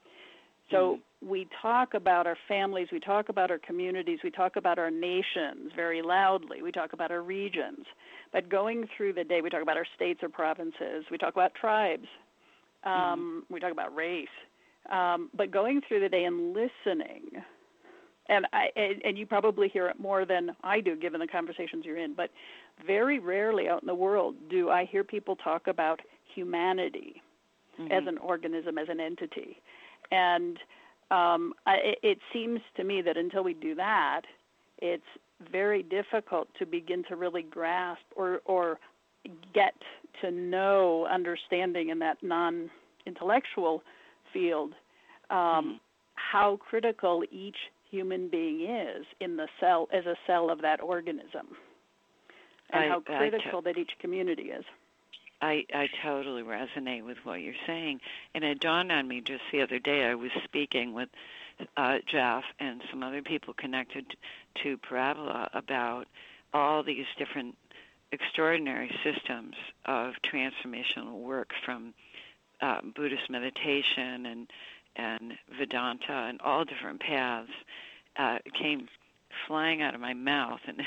So we talk about our families, we talk about our communities, we talk about our nations very loudly, we talk about our regions. But going through the day, we talk about our states or provinces, we talk about tribes, we talk about race. But going through the day and listening, and you probably hear it more than I do given the conversations you're in, but very rarely out in the world do I hear people talk about humanity as an organism, as an entity. And it seems to me that until we do that, it's very difficult to begin to really grasp or get to know understanding in that non-intellectual field how critical each human being is in the cell, as a cell of that organism, and how critical that each community is. I totally resonate with what you're saying. And it dawned on me just the other day, I was speaking with Jeff and some other people connected to Parabola about all these different extraordinary systems of transformational work, from Buddhist meditation and Vedanta and all different paths came flying out of my mouth, and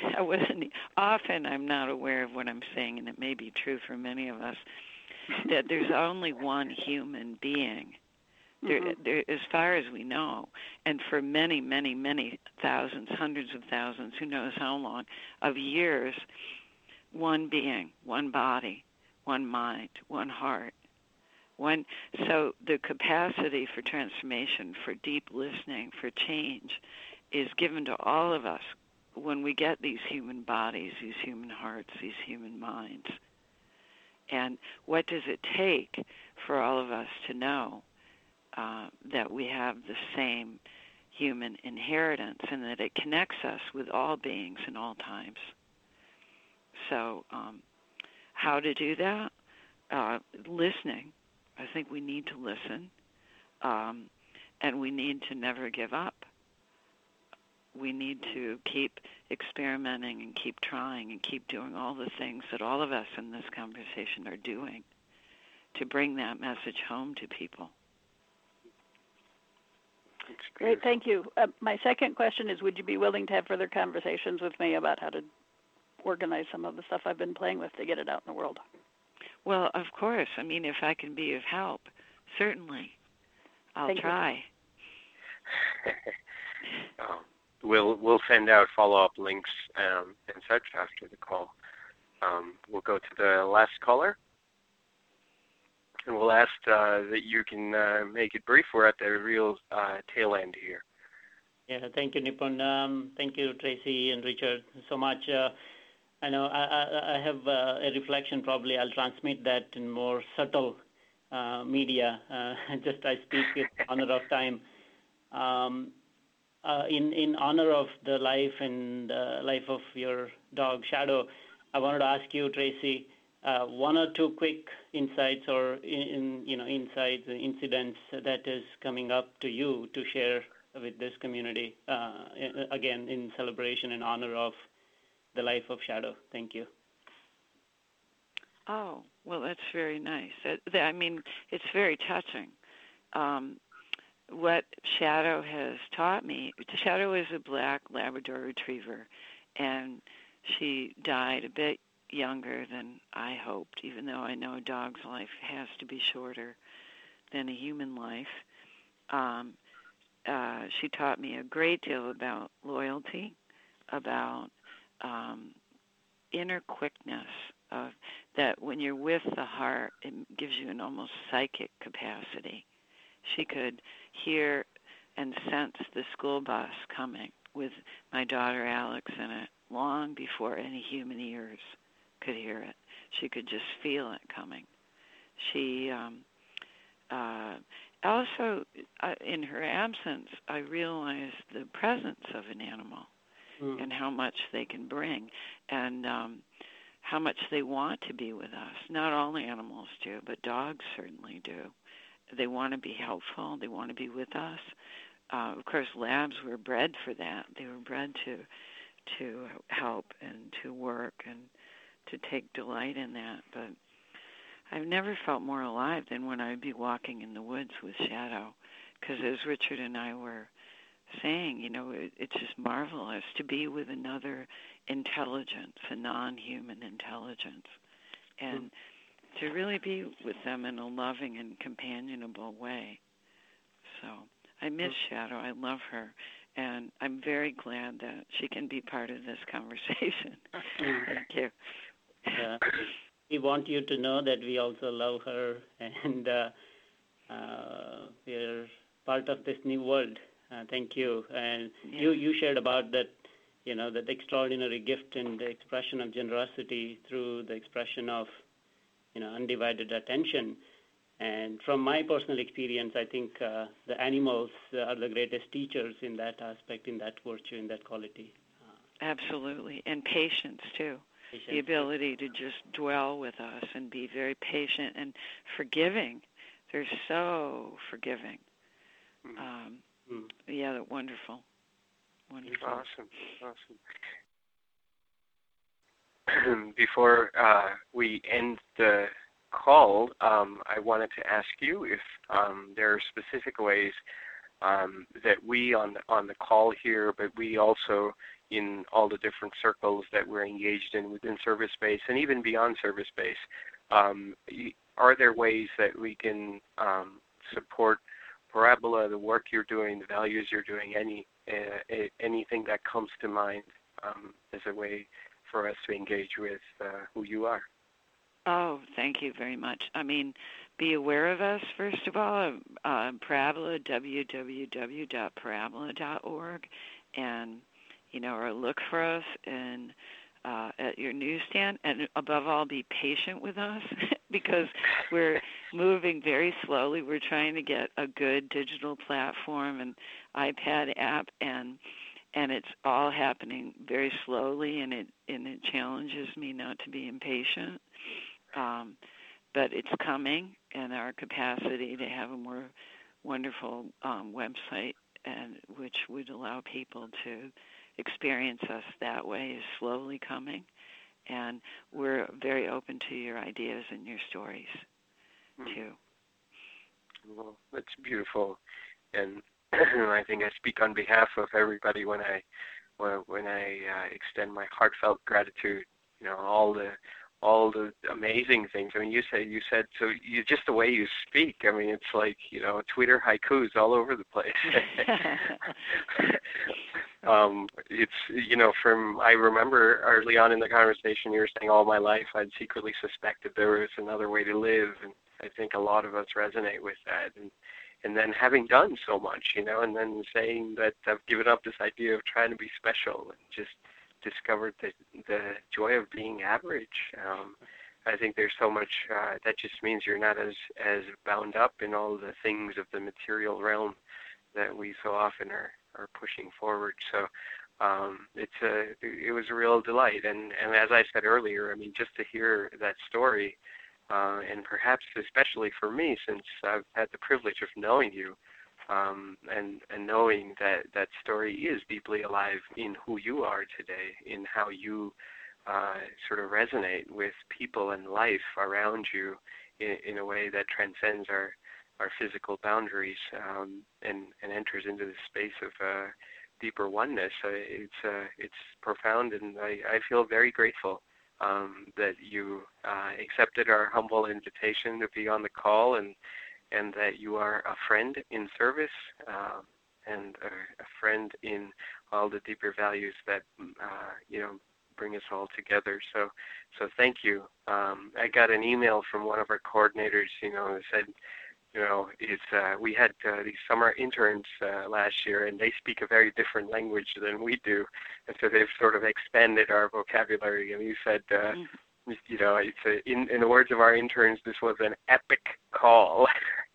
I'm not aware of what I'm saying, and it may be true for many of us, that there's only one human being, there, as far as we know, and for many, many, many thousands, hundreds of thousands, who knows how long, of years, one being, one body, one mind, one heart. So the capacity for transformation, for deep listening, for change, is given to all of us when we get these human bodies, these human hearts, these human minds. And what does it take for all of us to know that we have the same human inheritance and that it connects us with all beings in all times? So how to do that? Listening. I think we need to listen, and we need to never give up. We need to keep experimenting and keep trying and keep doing all the things that all of us in this conversation are doing to bring that message home to people. Great, thank you. My second question is, would you be willing to have further conversations with me about how to organize some of the stuff I've been playing with to get it out in the world? Well, of course. I mean, if I can be of help, certainly. I'll try. We'll send out follow-up links and such after the call. We'll go to the last caller, and we'll ask that you can make it brief. We're at the real tail end here. Yeah, thank you, Nipun. Thank you, Tracy and Richard, so much. I know I have a reflection. Probably I'll transmit that in more subtle media. Just I speak in honor of time. In honor of the life and life of your dog Shadow, I wanted to ask you, Tracy, one or two quick insights or insights, incidents that is coming up to you to share with this community. Again, in celebration in honor of the life of Shadow. Thank you. Oh, well, that's very nice. I mean, it's very touching. What Shadow has taught me, Shadow is a black Labrador Retriever, and she died a bit younger than I hoped, even though I know a dog's life has to be shorter than a human life. She taught me a great deal about loyalty, about inner quickness, that when you're with the heart, it gives you an almost psychic capacity. She could hear and sense the school bus coming with my daughter Alex in it long before any human ears could hear it. She could just feel it coming. She also, in her absence, I realized the presence of an animal and how much they can bring and how much they want to be with us. Not all animals do, but dogs certainly do. They want to be helpful. They want to be with us. Of course, labs were bred for that. They were bred to help and to work and to take delight in that. But I've never felt more alive than when I'd be walking in the woods with Shadow. Because as Richard and I were saying, it's just marvelous to be with another intelligence, a non-human intelligence. And to really be with them in a loving and companionable way. So I miss Shadow. I love her. And I'm very glad that she can be part of this conversation. Thank you. We want you to know that we also love her, and we're part of this new world. Thank you. And you shared about that, that extraordinary gift and the expression of generosity through the expression of undivided attention. And from my personal experience, I think the animals are the greatest teachers in that aspect, in that virtue, in that quality. Absolutely. And patience, too. The ability to just dwell with us and be very patient and forgiving. They're so forgiving. Yeah, they're wonderful. Wonderful. Awesome. Before we end the call, I wanted to ask you if there are specific ways that we on the call here, but we also in all the different circles that we're engaged in within service space and even beyond service space, are there ways that we can support Parabola, the work you're doing, the values you're doing, anything that comes to mind as a way for us to engage with who you are? Oh, thank you very much. I mean, be aware of us, first of all, Parabola, www.parabola.org, and, or look for us and at your newsstand, and above all, be patient with us because we're moving very slowly. We're trying to get a good digital platform and iPad app, and it's all happening very slowly, and it challenges me not to be impatient. But it's coming, and our capacity to have a more wonderful website, and which would allow people to experience us that way, is slowly coming. And we're very open to your ideas and your stories, too. Well, that's beautiful. And I think I speak on behalf of everybody when I extend my heartfelt gratitude. All the amazing things. I mean, you said so. Just the way you speak. I mean, it's like Twitter haikus all over the place. I remember early on in the conversation you were saying, all my life I'd secretly suspected there was another way to live, and I think a lot of us resonate with that. And then having done so much, and then saying that I've given up this idea of trying to be special and just discovered the joy of being average. I think there's so much that just means you're not as bound up in all the things of the material realm that we so often are pushing forward. So it was a real delight. And as I said earlier, I mean, just to hear that story, and perhaps especially for me, since I've had the privilege of knowing you, and knowing that story is deeply alive in who you are today, in how you sort of resonate with people and life around you in a way that transcends our physical boundaries, and enters into the space of deeper oneness. It's profound, and I feel very grateful that you accepted our humble invitation to be on the call, and that you are a friend in service, and a friend in all the deeper values that bring us all together. So thank you. I got an email from one of our coordinators, that said, we had these summer interns last year, and they speak a very different language than we do, and so they've sort of expanded our vocabulary. And you said, it's in the words of our interns, this was an epic call.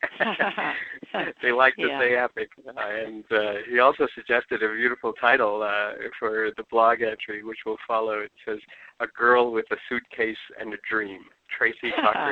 They like to say epic. And he also suggested a beautiful title for the blog entry, which will follow. It says, "A Girl with a Suitcase and a Dream. Tracy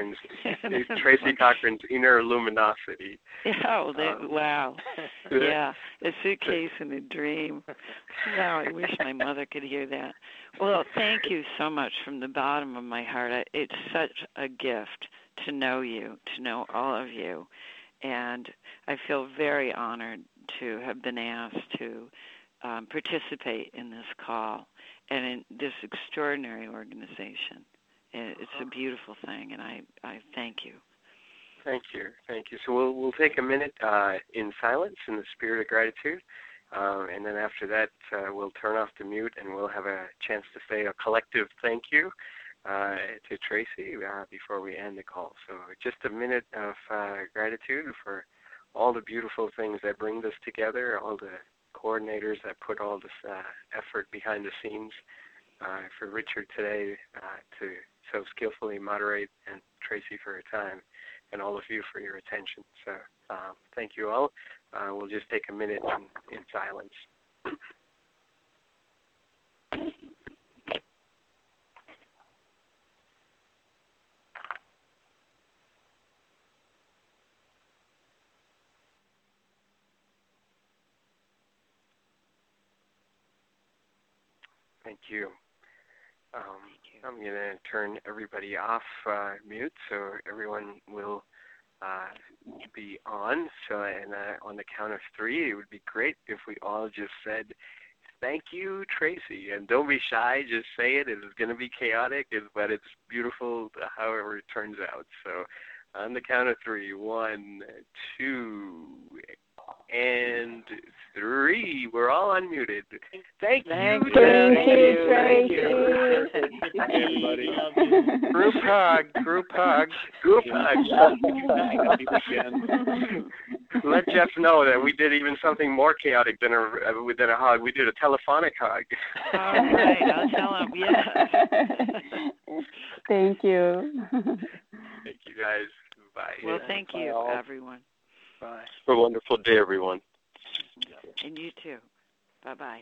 Cochran's Inner Luminosity." Wow. Yeah, a suitcase and a dream. Wow, I wish my mother could hear that. Well, thank you so much from the bottom of my heart. It's such a gift to know you, to know all of you. And I feel very honored to have been asked to participate in this call and in this extraordinary organization. It's a beautiful thing, and I thank you. Thank you. So we'll take a minute in silence in the spirit of gratitude, and then after that we'll turn off the mute, and we'll have a chance to say a collective thank you to Tracy before we end the call. So just a minute of gratitude for all the beautiful things that bring us together, all the coordinators that put all this effort behind the scenes, for Richard today to so skillfully moderate, and Tracy for her time, and all of you for your attention. So thank you all. We'll just take a minute in silence. Thank you. I'm going to turn everybody off mute, so everyone will be on. So, and on the count of 3, it would be great if we all just said, "Thank you, Tracy." And don't be shy, just say it. It's going to be chaotic, but it's beautiful however it turns out. So on the count of 3, 1, 2, and 3. We're all unmuted. Thank you. Thank you, Tracy. Everybody. Group hug. Group hug. Again. Let Jeff know that we did even something more chaotic than a hug. We did a telephonic hug. All right, I'll tell him. Yes. Thank you. Thank you, guys. Bye. Well, thank you, everyone. Bye. Have a wonderful day, everyone. And you too. Bye-bye.